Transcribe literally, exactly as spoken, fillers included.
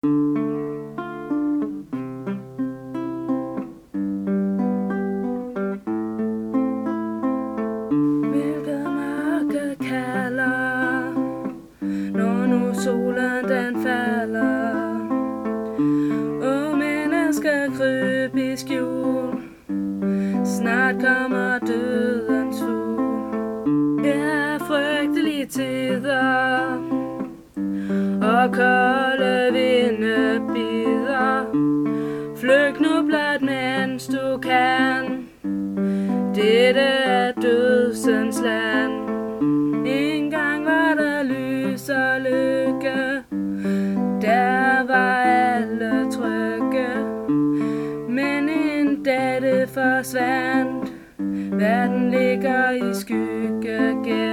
Hvilket mørke kalder, når nu solen den falder. Og mennesker kryb i skjul, snart kommer dødens fugl. Det er frygtelige tider, og kolde vinde bider. Flygt nu blot, mens du kan. Dette er dødsens land. Engang var der lys og lykke, der var alle trygge. Men en dag det forsvandt, verden ligger i skygge.